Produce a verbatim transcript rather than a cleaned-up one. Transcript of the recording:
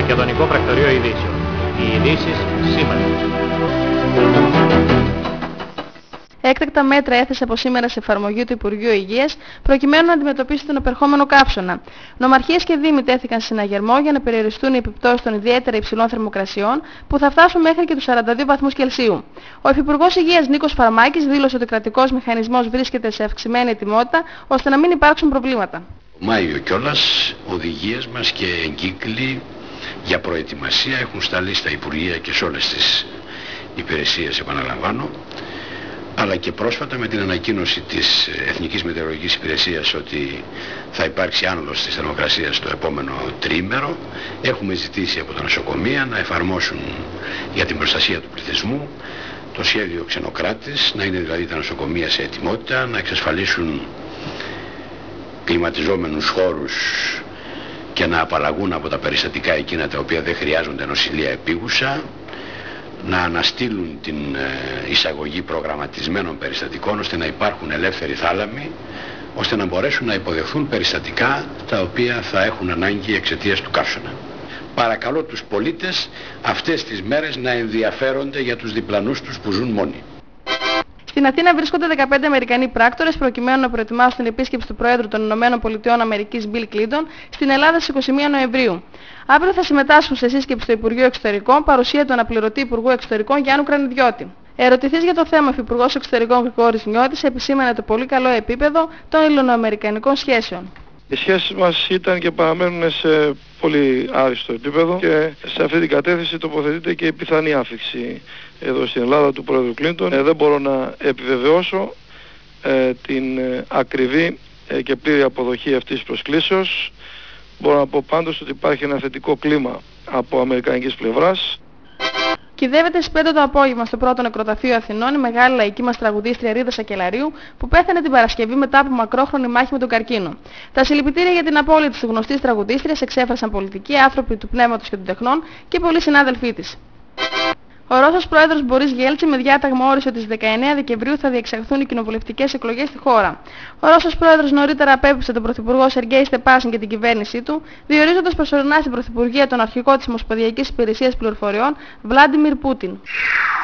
Μακεδονικό Πρακτορείο Ειδήσεων. Οι ειδήσεις σήμερα. Έκτακτα μέτρα έθεσε από σήμερα σε εφαρμογή του Υπουργείου Υγείας προκειμένου να αντιμετωπίσει τον επερχόμενο καύσωνα. Νομαρχίες και δήμοι τέθηκαν σε συναγερμό για να περιοριστούν οι επιπτώσεις των ιδιαίτερα υψηλών θερμοκρασιών που θα φτάσουν μέχρι και τους σαράντα δύο βαθμούς Κελσίου. Ο Υφυπουργός Υγείας Νίκος Φαρμάκης δήλωσε ότι ο κρατικός μηχανισμός βρίσκεται σε αυξημένη ετοιμότητα ώστε να μην υπάρξουν προβλήματα. Μάιο κιόλας, οδηγίες μας και εγκύκλοι για προετοιμασία έχουν σταλεί στα Υπουργεία και σε όλες τις υπηρεσίες, επαναλαμβάνω, αλλά και πρόσφατα με την ανακοίνωση της Εθνικής Μετεωρολογικής Υπηρεσίας ότι θα υπάρξει άνοδος της θερμοκρασίας το επόμενο τριήμερο. Έχουμε ζητήσει από τα νοσοκομεία να εφαρμόσουν για την προστασία του πληθυσμού το σχέδιο Ξενοκράτης, να είναι δηλαδή τα νοσοκομεία σε ετοιμότητα, να εξασφαλίσουν κλιματιζόμενους χώρους και να απαλλαγούν από τα περιστατικά εκείνα τα οποία δεν χρειάζονται νοσηλεία επίγουσα, να αναστείλουν την εισαγωγή προγραμματισμένων περιστατικών ώστε να υπάρχουν ελεύθεροι θάλαμοι, ώστε να μπορέσουν να υποδεχθούν περιστατικά τα οποία θα έχουν ανάγκη εξαιτίας του καύσωνα. Παρακαλώ τους πολίτες αυτές τις μέρες να ενδιαφέρονται για τους διπλανούς τους που ζουν μόνοι. Στην Αθήνα βρίσκονται δεκαπέντε Αμερικανοί πράκτορες προκειμένου να προετοιμάσουν την επίσκεψη του Προέδρου των Ηνωμένων Πολιτειών Αμερικής Μπιλ Κλίντον στην Ελλάδα στις είκοσι μία Νοεμβρίου. Αύριο θα συμμετάσχουν σε σύσκεψη στο Υπουργείο Εξωτερικών παρουσία του αναπληρωτή Υπουργού Εξωτερικών Γιάννου Κρανιδιώτη. Ερωτηθής για το θέμα, ο Υφυπουργός Εξωτερικών Γρηγόρης Νιώτης επισήμανε το πολύ καλό επίπεδο των ελληνοαμερικανικών σχέσεων. Οι σχέσεις μας ήταν και παραμένουν σε πολύ άριστο επίπεδο και σε αυτή την κατεύθυνση τοποθετείται και η πιθανή άφιξη εδώ στην Ελλάδα του Πρόεδρου Κλίντον. Ε, δεν μπορώ να επιβεβαιώσω ε, την ε, ακριβή ε, και πλήρη αποδοχή αυτής της προσκλήσεως. Μπορώ να πω πάντως ότι υπάρχει ένα θετικό κλίμα από αμερικανικής πλευράς. Κυδεύεται στις πέντε το απόγευμα στο πρώτο νεκροταφείο Αθηνών η μεγάλη λαϊκή μας τραγουδίστρια Ρίδα Σακελαρίου που πέθανε την Παρασκευή μετά από μακρόχρονη μάχη με τον καρκίνο. Τα συλληπιτήρια για την απώλεια της γνωστής τραγουδίστριας εξέφρασαν πολιτικοί, άνθρωποι του πνεύματος και των τεχνών και πολλοί συνάδελφοί της. Ο Ρώσος πρόεδρος Μπορίς Γέλτσιν με διάταγμα όρισε ότι στις δεκαεννέα Δεκεμβρίου θα διεξαχθούν οι κοινοβουλευτικές εκλογές στη χώρα. Ο Ρώσος πρόεδρος νωρίτερα απέπειψε τον πρωθυπουργό Σεργέη Στεπάσιν και την κυβέρνησή του, διορίζοντας προσωρινά στην πρωθυπουργία τον αρχηγό της Ομοσπονδιακής Υπηρεσίας Πληροφοριών Βλάντιμιρ Πούτιν.